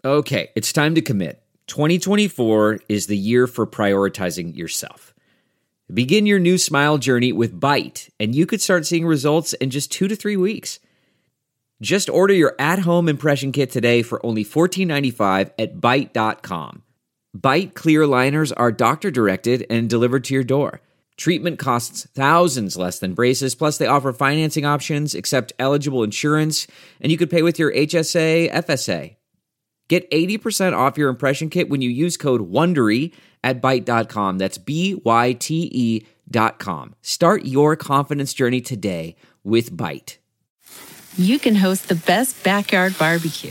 Okay, it's time to commit. 2024 is the year for prioritizing yourself. Begin your new smile journey with Byte, and you could start seeing results in just 2 to 3 weeks. Just order your at-home impression kit today for only $14.95 at Byte.com. Byte clear liners are doctor-directed and delivered to your door. Treatment costs thousands less than braces, plus they offer financing options, accept eligible insurance, and you could pay with your HSA, FSA. Get 80% off your impression kit when you use code WONDERY at Byte.com. That's BYTE.com. Start your confidence journey today with Byte. You can host the best backyard barbecue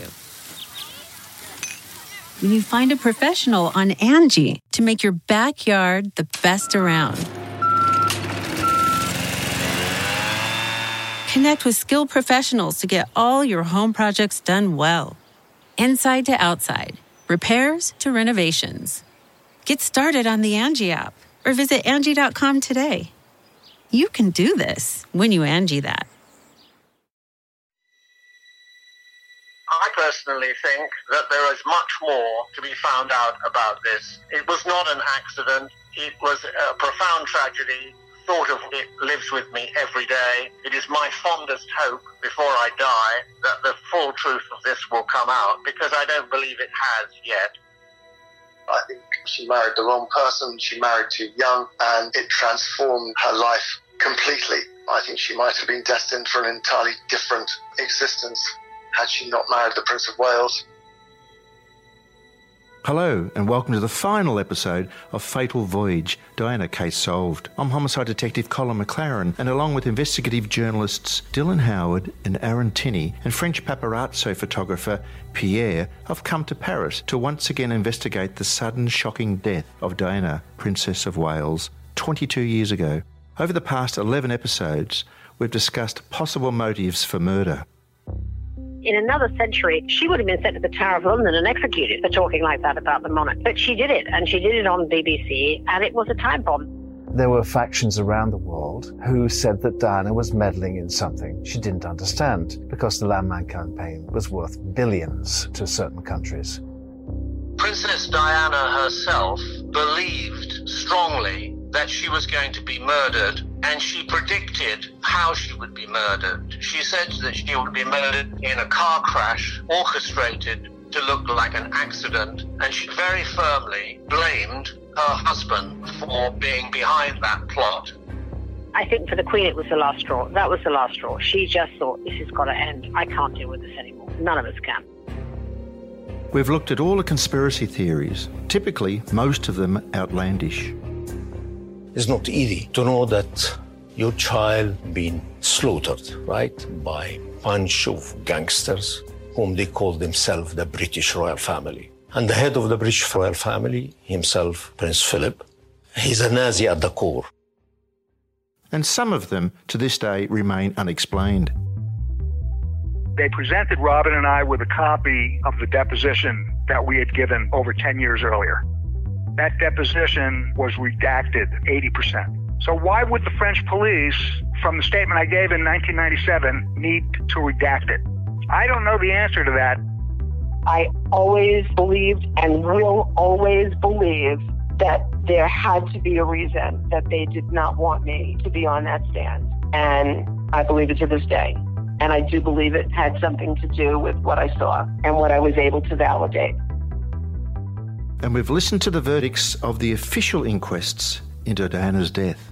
when you find a professional on Angie to make your backyard the best around. Connect with skilled professionals to get all your home projects done well. Inside to outside, repairs to renovations. Get started on the Angie app or visit Angie.com today. You can do this when you Angie that. I personally think that there is much more to be found out about this. It was not an accident. It was a profound tragedy. Thought of it lives with me every day. It is my fondest hope before I die that the full truth of this will come out, because I don't believe it has yet. I think she married the wrong person. She married too young, and it transformed her life completely. I think she might have been destined for an entirely different existence had she not married the Prince of Wales. Hello and welcome to the final episode of Fatal Voyage, Diana Case Solved. I'm Homicide Detective Colin McLaren, and along with investigative journalists Dylan Howard and Aaron Tinney and French paparazzo photographer Pierre, I've come to Paris to once again investigate the sudden shocking death of Diana, Princess of Wales, 22 years ago. Over the past 11 episodes, we've discussed possible motives for murder. In another century, she would have been sent to the Tower of London and executed for talking like that about the monarch. But she did it, and she did it on BBC, and it was a time bomb. There were factions around the world who said that Diana was meddling in something she didn't understand, because the Landman campaign was worth billions to certain countries. Princess Diana herself believed strongly that she was going to be murdered, and she predicted how she would be murdered. She said that she would be murdered in a car crash orchestrated to look like an accident, and she very firmly blamed her husband for being behind that plot. I think for the Queen it was the last straw. That was the last straw. She just thought, this has got to end. I can't deal with this anymore. None of us can. We've looked at all the conspiracy theories, typically most of them outlandish. It's not easy to know that your child been slaughtered, right, by a bunch of gangsters whom they call themselves the British royal family. And the head of the British royal family, himself, Prince Philip, he's a Nazi at the core. And some of them, to this day, remain unexplained. They presented Robin and I with a copy of the deposition that we had given over 10 years earlier. That deposition was redacted 80%. So why would the French police, from the statement I gave in 1997, need to redact it? I don't know the answer to that. I always believed and will always believe that there had to be a reason that they did not want me to be on that stand. And I believe it to this day. And I do believe it had something to do with what I saw and what I was able to validate. And we've listened to the verdicts of the official inquests into Diana's death.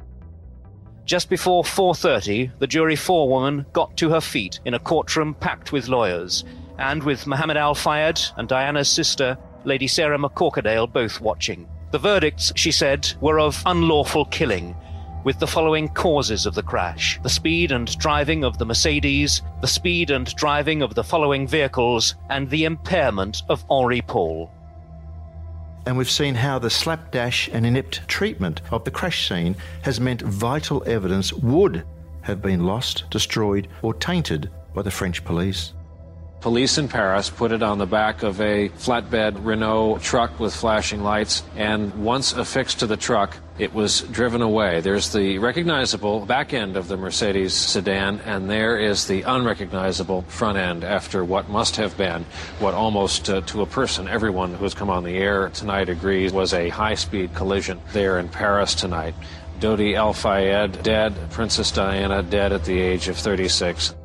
Just before 4:30, the jury forewoman got to her feet in a courtroom packed with lawyers, and with Mohammed Al Fayed and Diana's sister, Lady Sarah McCorkadale, both watching. The verdicts, she said, were of unlawful killing, with the following causes of the crash: the speed and driving of the Mercedes, the speed and driving of the following vehicles, and the impairment of Henri Paul. And we've seen how the slapdash and inept treatment of the crash scene has meant vital evidence would have been lost, destroyed, or tainted by the French police. Police in Paris put it on the back of a flatbed Renault truck with flashing lights, and once affixed to the truck, It was driven away. There's the recognizable back end of the Mercedes sedan, and there is the unrecognizable front end after what must have been, what almost to a person, everyone who's come on the air tonight agrees, was a high-speed collision there in Paris tonight. Dodi Al Fayed dead, Princess Diana dead at the age of 36.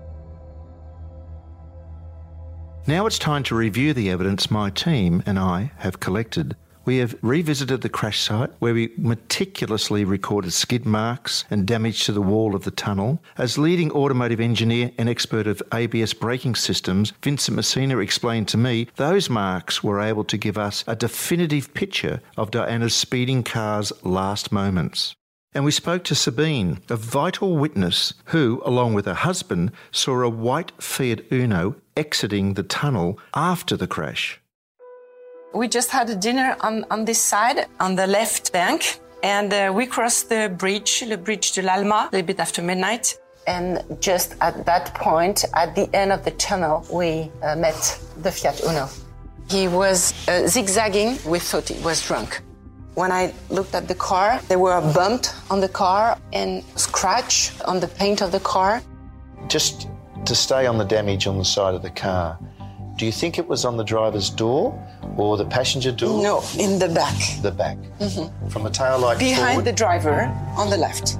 Now it's time to review the evidence my team and I have collected. We have revisited the crash site where we meticulously recorded skid marks and damage to the wall of the tunnel. As leading automotive engineer and expert of ABS braking systems, Vincent Messina explained to me those marks were able to give us a definitive picture of Diana's speeding car's last moments. And we spoke to Sabine, a vital witness who, along with her husband, saw a white Fiat Uno exiting the tunnel after the crash. We just had a dinner on this side, on the left bank, and we crossed the bridge de l'Alma, a little bit after midnight. And just at that point, at the end of the tunnel, we met the Fiat Uno. He was zigzagging. We thought he was drunk. When I looked at the car, there were a bump on the car and scratch on the paint of the car. Just to stay on the damage on the side of the car, do you think it was on the driver's door or the passenger door? No, in the back. The back. Mm-hmm. From the tail light behind forward? The driver on the left.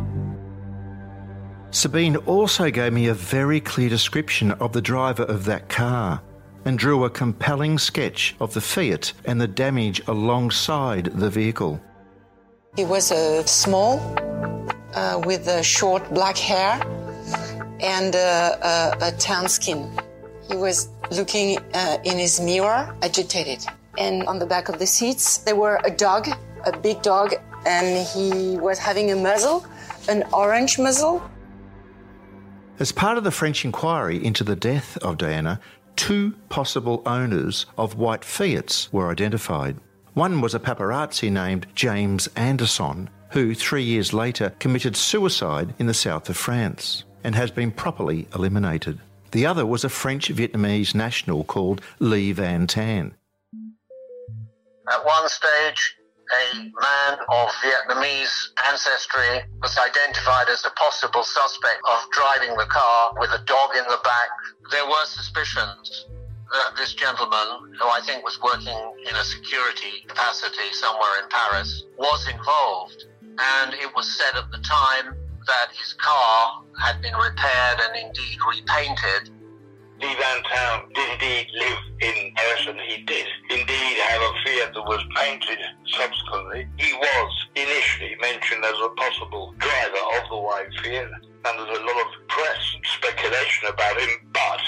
Sabine also gave me a very clear description of the driver of that car and drew a compelling sketch of the Fiat and the damage alongside the vehicle. He was small, with short black hair and a tan skin. He was looking in his mirror, agitated. And on the back of the seats, there were a dog, a big dog, and he was having a muzzle, an orange muzzle. As part of the French inquiry into the death of Diana, 2 possible owners of white Fiats were identified. One was a paparazzi named James Anderson, who 3 years later committed suicide in the south of France and has been properly eliminated. The other was a French-Vietnamese national called Lee Van Tan. At one stage, a man of Vietnamese ancestry was identified as a possible suspect of driving the car with a dog in the back. There were suspicions that this gentleman, who I think was working in a security capacity somewhere in Paris, was involved. And it was said at the time that his car had been repaired and indeed repainted. Lee Van Tan did indeed live in Paris, and he did indeed have a Fiat that was painted subsequently. He was initially mentioned as a possible driver of the white Fiat, and there's a lot of press and speculation about him, but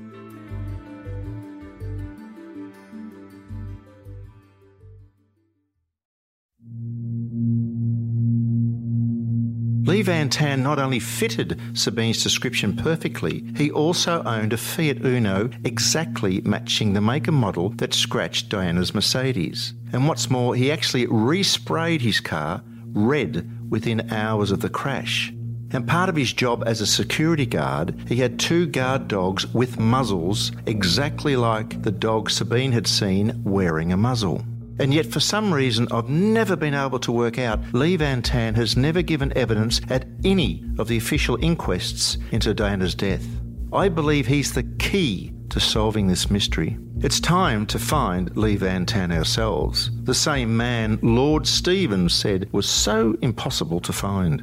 Lee Van Tan not only fitted Sabine's description perfectly, he also owned a Fiat Uno exactly matching the make and model that scratched Diana's Mercedes. And what's more, he actually resprayed his car red within hours of the crash. And part of his job as a security guard, he had 2 guard dogs with muzzles exactly like the dog Sabine had seen wearing a muzzle. And yet, for some reason I've never been able to work out, Lee Van Tan has never given evidence at any of the official inquests into Diana's death. I believe he's the key to solving this mystery. It's time to find Lee Van Tan ourselves, the same man Lord Stevens said was so impossible to find.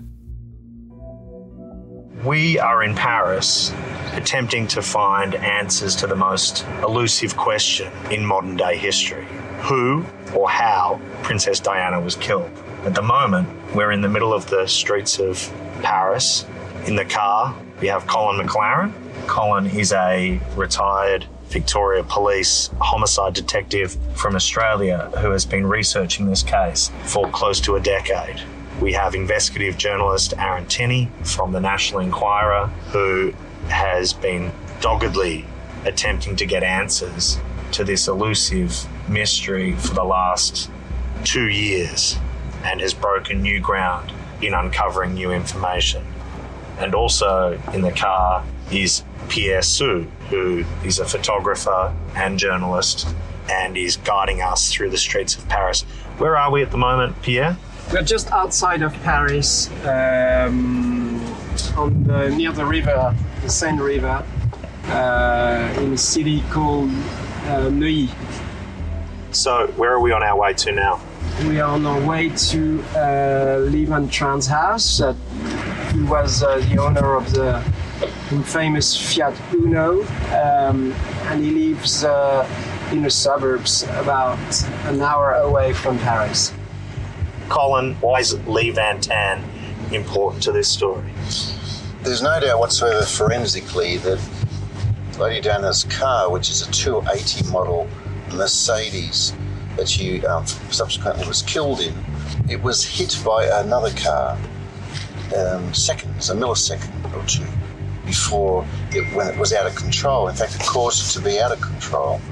We are in Paris attempting to find answers to the most elusive question in modern day history. Who or how Princess Diana was killed. At the moment, we're in the middle of the streets of Paris. In the car, we have Colin McLaren. Colin is a retired Victoria Police homicide detective from Australia who has been researching this case for close to a decade. We have investigative journalist Aaron Tinney from the National Enquirer, who has been doggedly attempting to get answers to this elusive mystery for the last 2 years and has broken new ground in uncovering new information. And also in the car is Pierre Sue, who is a photographer and journalist and is guiding us through the streets of Paris. Where are we at the moment, Pierre? We're just outside of Paris, near the river, the Seine River, in a city called Neuilly. So where are we on our way to now? We are on our way to Lee Van Tran's house. He was the owner of the famous Fiat Uno, and he lives in the suburbs about an hour away from Paris. Colin, why is Lee Van Tan important to this story? There's no doubt whatsoever forensically that Lady Diana's car, which is a 280 model Mercedes that she subsequently was killed in, it was hit by another car seconds, a millisecond or two, when it was out of control. In fact, it caused it to be out of control.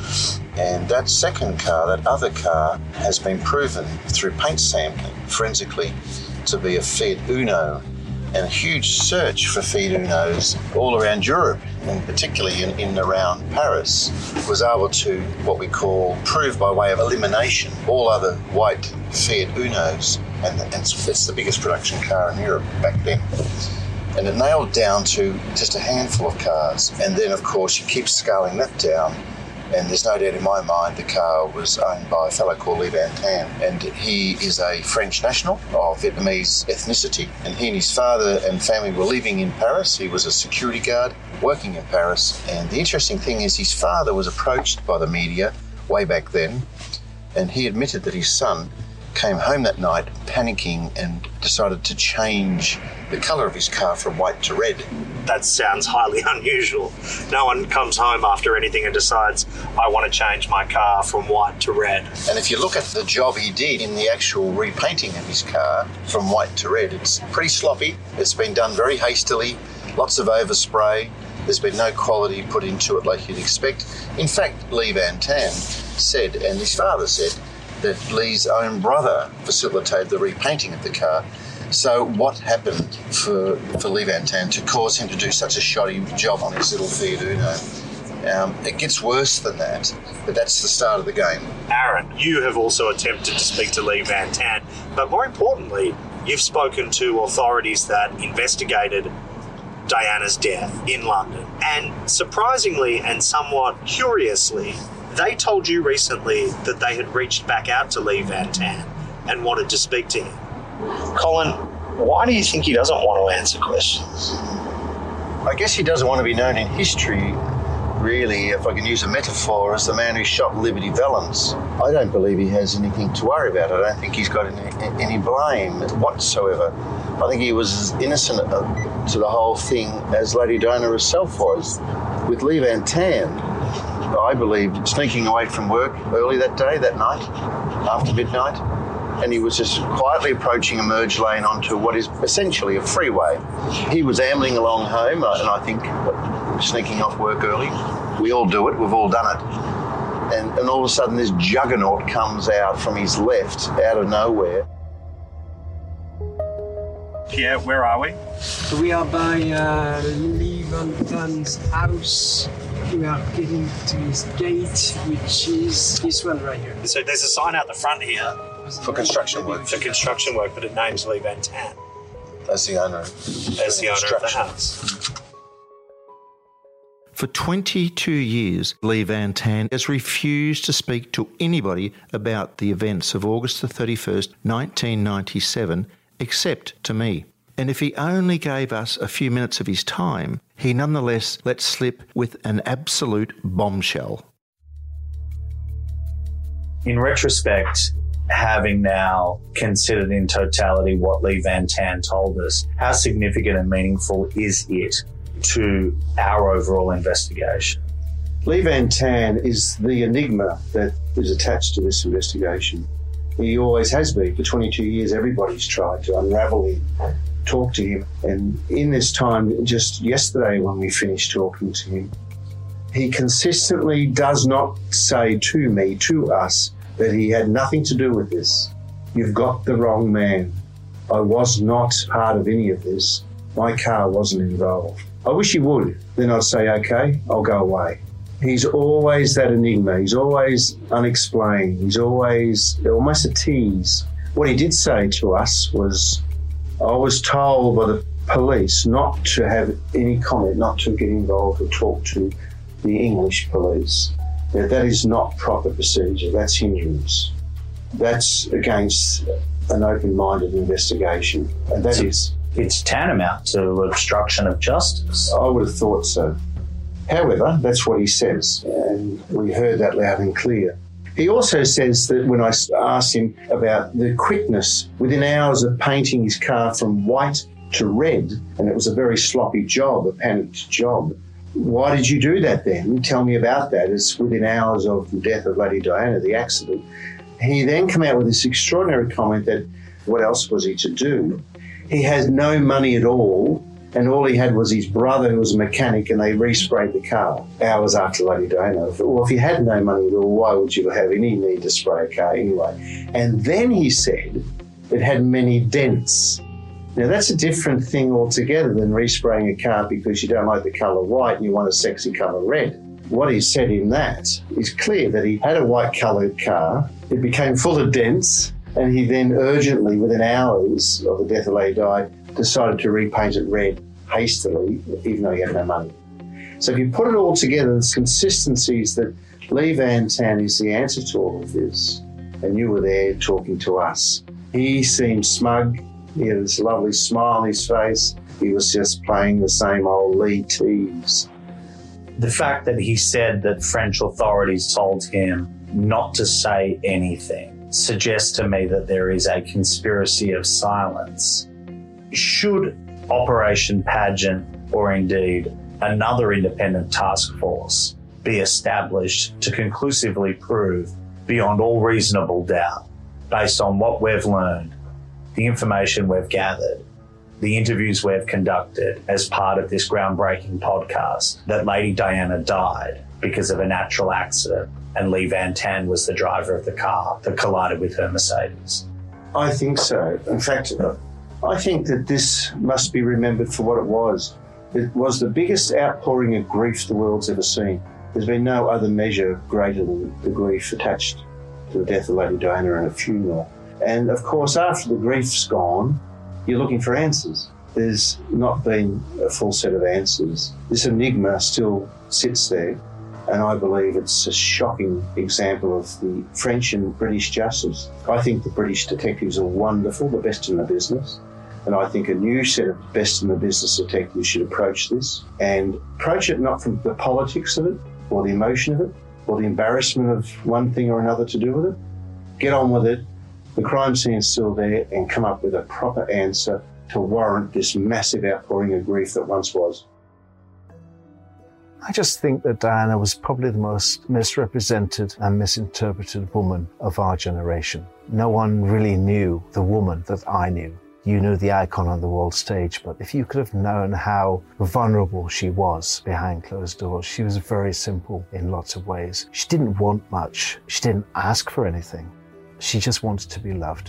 And that second car, that other car, has been proven through paint sampling forensically to be a Fiat Uno. And a huge search for Fiat Unos all around Europe, and particularly in and around Paris, was able to, what we call, prove by way of elimination all other white Fiat Unos. And it's the biggest production car in Europe back then. And it nailed down to just a handful of cars. And then, of course, you keep scaling that down. And there's no doubt in my mind the car was owned by a fellow called Lee Van Tan. And he is a French national of Vietnamese ethnicity. And he and his father and family were living in Paris. He was a security guard working in Paris. And the interesting thing is his father was approached by the media way back then. And he admitted that his son came home that night panicking and decided to change the colour of his car from white to red. That sounds highly unusual. No one comes home after anything and decides, I want to change my car from white to red. And if you look at the job he did in the actual repainting of his car from white to red, it's pretty sloppy. It's been done very hastily, lots of overspray. There's been no quality put into it like you'd expect. In fact, Lee Van Tan said, and his father said, that Lee's own brother facilitated the repainting of the car. So what happened for Lee Van Tan to cause him to do such a shoddy job on his little Fiat Uno? It gets worse than that, but that's the start of the game. Aaron, you have also attempted to speak to Lee Van Tan, but more importantly, you've spoken to authorities that investigated Diana's death in London. And surprisingly and somewhat curiously, they told you recently that they had reached back out to Lee Van Tan and wanted to speak to him. Colin, why do you think he doesn't want to answer questions? I guess he doesn't want to be known in history, really, if I can use a metaphor, as the man who shot Liberty Valance. I don't believe he has anything to worry about. I don't think he's got any blame whatsoever. I think he was as innocent to the whole thing as Lady Diana herself was. With Lee Van Tan, I believe, sneaking away from work early that day, that night, after midnight, and he was just quietly approaching a merge lane onto what is essentially a freeway. He was ambling along home, and I think sneaking off work early. We all do it, we've all done it. And all of a sudden this juggernaut comes out from his left, out of nowhere. Pierre, where are we? We are by Lee Van Tan's house. We are getting to his gate, which is this one right here. So there's a sign out the front here. For construction work. For construction work, but it names Lee Van Tan. As the owner. As the owner of the house. For 22 years, Lee Van Tan has refused to speak to anybody about the events of August the 31st, 1997, except to me. And if he only gave us a few minutes of his time, he nonetheless let slip with an absolute bombshell. In retrospect, having now considered in totality what Lee Van Tan told us, how significant and meaningful is it to our overall investigation? Lee Van Tan is the enigma that is attached to this investigation. He always has been. For 22 years, everybody's tried to unravel him, talk to him. And in this time, just yesterday when we finished talking to him, he consistently does not say to me, to us, that he had nothing to do with this. You've got the wrong man. I was not part of any of this. My car wasn't involved. I wish he would. Then I'd say, okay, I'll go away. He's always that enigma. He's always unexplained. He's always almost a tease. What he did say to us was, I was told by the police not to have any comment, not to get involved or talk to the English police. That is not proper procedure. That's hindrance. That's against an open-minded investigation. And that is... It's tantamount to obstruction of justice. I would have thought so. However, that's what he says, and we heard that loud and clear. He also says that when I asked him about the quickness, within hours of painting his car from white to red, and it was a very sloppy job, a panicked job. Why did you do that then? Tell me about that. It's within hours of the death of Lady Diana, the accident. He then came out with this extraordinary comment that what else was he to do? He has no money at all, and all he had was his brother who was a mechanic, and they resprayed the car hours after Lady Diana. Well, if you had no money at all, why would you have any need to spray a car anyway? And then he said it had many dents. Now, that's a different thing altogether than respraying a car because you don't like the colour white and you want a sexy colour red. What he said in that is clear that he had a white-coloured car, it became full of dents, and he then urgently, within hours of the death of Lady Di, decided to repaint it red hastily, even though he had no money. So if you put it all together, there's consistencies that Lee Van Tan is the answer to all of this. And you were there talking to us. He seemed smug. He had this lovely smile on his face. He was just playing the same old Lee tease. The fact that he said that French authorities told him not to say anything suggests to me that there is a conspiracy of silence. Should Operation Pageant, or indeed another independent task force, be established to conclusively prove beyond all reasonable doubt, based on what we've learned, the information we've gathered, the interviews we've conducted as part of this groundbreaking podcast, that Lady Diana died because of a natural accident and Lee Van Tan was the driver of the car that collided with her Mercedes? I think so. In fact, I think that this must be remembered for what it was. It was the biggest outpouring of grief the world's ever seen. There's been no other measure greater than the grief attached to the death of Lady Diana and a funeral. And of course, after the grief's gone, you're looking for answers. There's not been a full set of answers. This enigma still sits there, and I believe it's a shocking example of the French and British justice. I think the British detectives are wonderful, the best in the business, and I think a new set of best in the business detectives should approach this, and approach it not from the politics of it, or the emotion of it, or the embarrassment of one thing or another to do with it. Get on with it. The crime scene's still there, and come up with a proper answer to warrant this massive outpouring of grief that once was. I just think that Diana was probably the most misrepresented and misinterpreted woman of our generation. No one really knew the woman that I knew. You knew the icon on the world stage, but if you could have known how vulnerable she was behind closed doors, she was very simple in lots of ways. She didn't want much. She didn't ask for anything. She just wanted to be loved.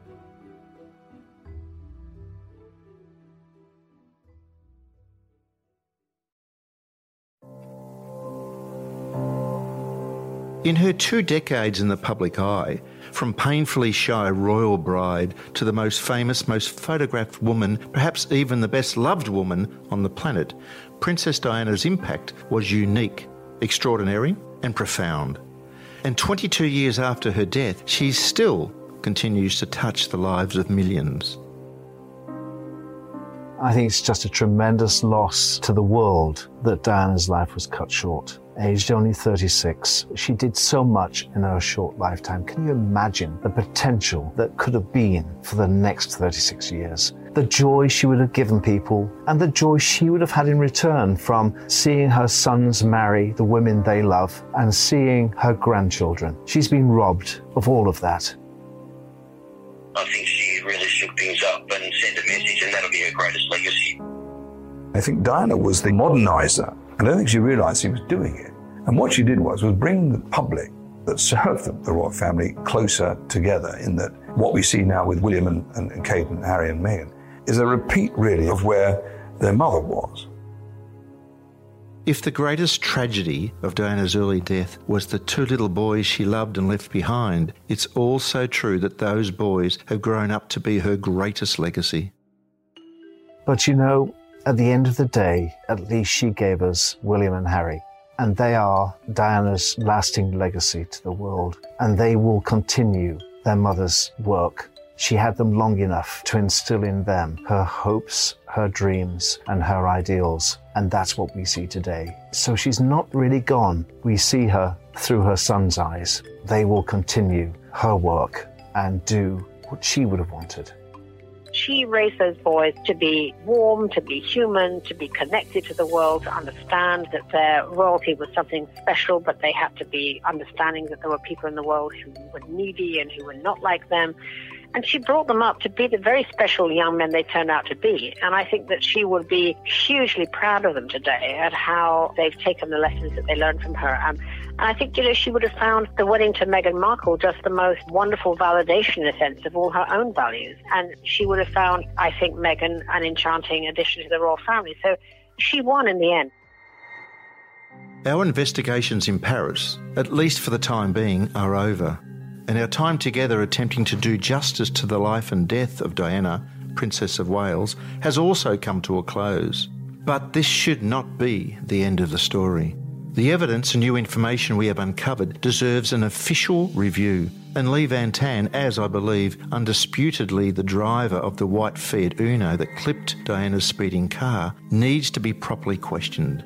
In her 2 decades in the public eye, from painfully shy royal bride to the most famous, most photographed woman, perhaps even the best loved woman on the planet, Princess Diana's impact was unique, extraordinary and profound. And 22 years after her death, she still continues to touch the lives of millions. I think it's just a tremendous loss to the world that Diana's life was cut short. Aged only 36, she did so much in her short lifetime. Can you imagine the potential that could have been for the next 36 years? The joy she would have given people, and the joy she would have had in return from seeing her sons marry the women they love and seeing her grandchildren. She's been robbed of all of that. I think she really shook things up and sent a message, and that'll be her greatest legacy. I think Diana was the modernizer. I don't think she realised she was doing it. And what she did was bring the public that served the royal family closer together, in that what we see now with William and Kate and Harry and Meghan is a repeat, really, of where their mother was. If the greatest tragedy of Diana's early death was the 2 little boys she loved and left behind, it's also true that those boys have grown up to be her greatest legacy. But you know, at the end of the day, at least she gave us William and Harry. And they are Diana's lasting legacy to the world. And they will continue their mother's work. She had them long enough to instill in them her hopes, her dreams, and her ideals. And that's what we see today. So she's not really gone. We see her through her son's eyes. They will continue her work and do what she would have wanted. She raised those boys to be warm, to be human, to be connected to the world, to understand that their royalty was something special, but they had to be understanding that there were people in the world who were needy and who were not like them. And she brought them up to be the very special young men they turned out to be. And I think that she would be hugely proud of them today at how they've taken the lessons that they learned from her. And I think, she would have found the wedding to Meghan Markle just the most wonderful validation, in a sense, of all her own values. And she would have found, I think, Meghan an enchanting addition to the royal family. So she won in the end. Our investigations in Paris, at least for the time being, are over. And our time together attempting to do justice to the life and death of Diana, Princess of Wales, has also come to a close. But this should not be the end of the story. The evidence and new information we have uncovered deserves an official review, and Lee Van Tan, as I believe undisputedly the driver of the white Fiat Uno that clipped Diana's speeding car, needs to be properly questioned.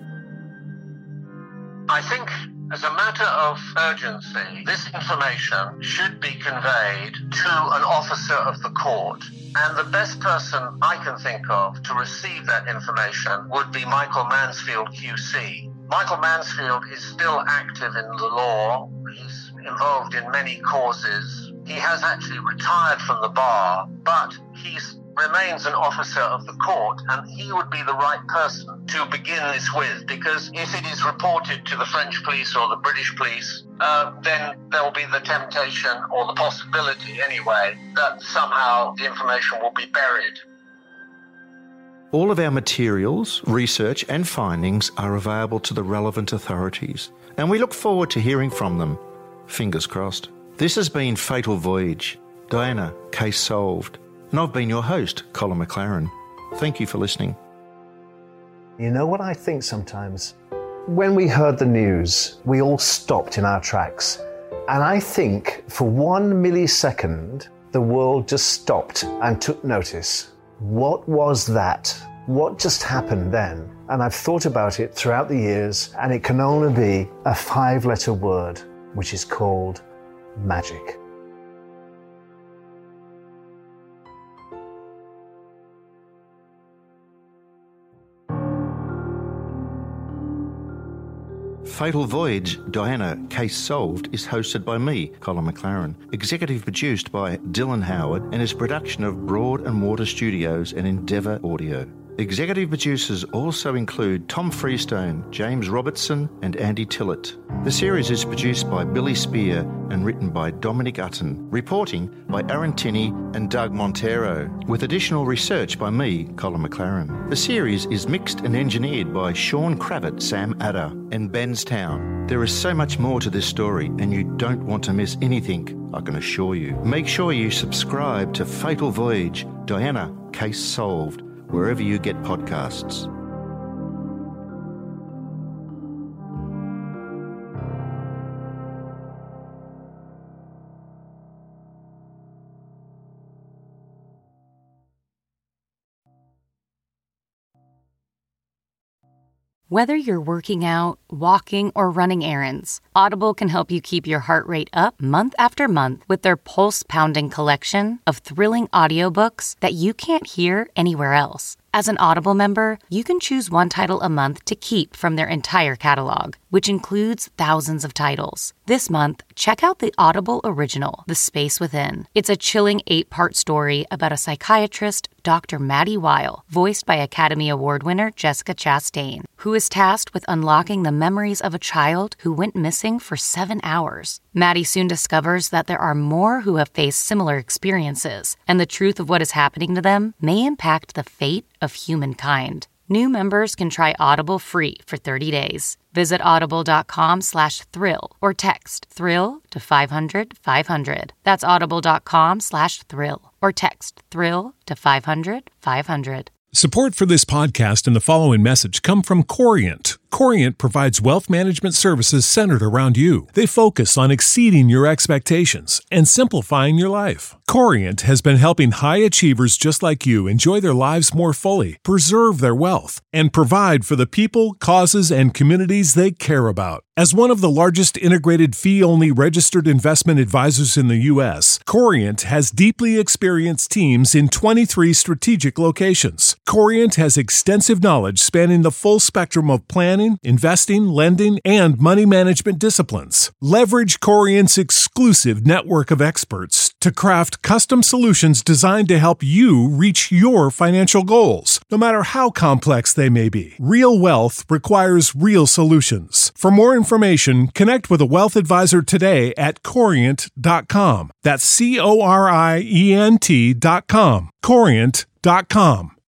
I think, as a matter of urgency, this information should be conveyed to an officer of the court. And the best person I can think of to receive that information would be Michael Mansfield QC. Michael Mansfield is still active in the law. He's involved in many causes. He has actually retired from the bar, but he remains an officer of the court, and he would be the right person to begin this with, because if it is reported to the French police or the British police, then there will be the temptation, or the possibility anyway, that somehow the information will be buried. All of our materials, research and findings are available to the relevant authorities, and we look forward to hearing from them. Fingers crossed. This has been Fatal Voyage. Diana, case solved. And I've been your host, Colin McLaren. Thank you for listening. You know what I think sometimes? When we heard the news, we all stopped in our tracks. And I think for 1 millisecond, the world just stopped and took notice. What was that? What just happened then? And I've thought about it throughout the years, and it can only be a 5-letter word, which is called magic. Fatal Voyage, Diana, Case Solved is hosted by me, Colin McLaren, executive produced by Dylan Howard, and is a production of Broad and Water Studios and Endeavour Audio. Executive producers also include Tom Freestone, James Robertson and Andy Tillett. The series is produced by Billy Spear and written by Dominic Utton. Reporting by Aaron Tinney and Doug Montero, with additional research by me, Colin McLaren. The series is mixed and engineered by Sean Kravitz, Sam Adder and Benstown. There is so much more to this story, and you don't want to miss anything, I can assure you. Make sure you subscribe to Fatal Voyage, Diana, Case Solved, wherever you get podcasts. Whether you're working out, walking, or running errands, Audible can help you keep your heart rate up month after month with their pulse-pounding collection of thrilling audiobooks that you can't hear anywhere else. As an Audible member, you can choose one title a month to keep from their entire catalog, which includes thousands of titles. This month, check out the Audible original, The Space Within. It's a chilling 8-part story about a psychiatrist, Dr. Maddie Weil, voiced by Academy Award winner Jessica Chastain, who is tasked with unlocking the memories of a child who went missing for 7 hours. Maddie soon discovers that there are more who have faced similar experiences, and the truth of what is happening to them may impact the fate of humankind. New members can try Audible free for 30 days. Visit audible.com/thrill or text thrill to 500 500. That's audible.com/thrill or text thrill to 500 500. Support for this podcast and the following message come from Corient. Corient provides wealth management services centered around you. They focus on exceeding your expectations and simplifying your life. Corient has been helping high achievers just like you enjoy their lives more fully, preserve their wealth, and provide for the people, causes, and communities they care about. As one of the largest integrated fee-only registered investment advisors in the U.S., Corient has deeply experienced teams in 23 strategic locations. Corient has extensive knowledge spanning the full spectrum of planning, investing, lending, and money management disciplines. Leverage Corient's exclusive network of experts to craft custom solutions designed to help you reach your financial goals, no matter how complex they may be. Real wealth requires real solutions. For more information, connect with a wealth advisor today at Corient.com. That's Corient.com. Corient.com.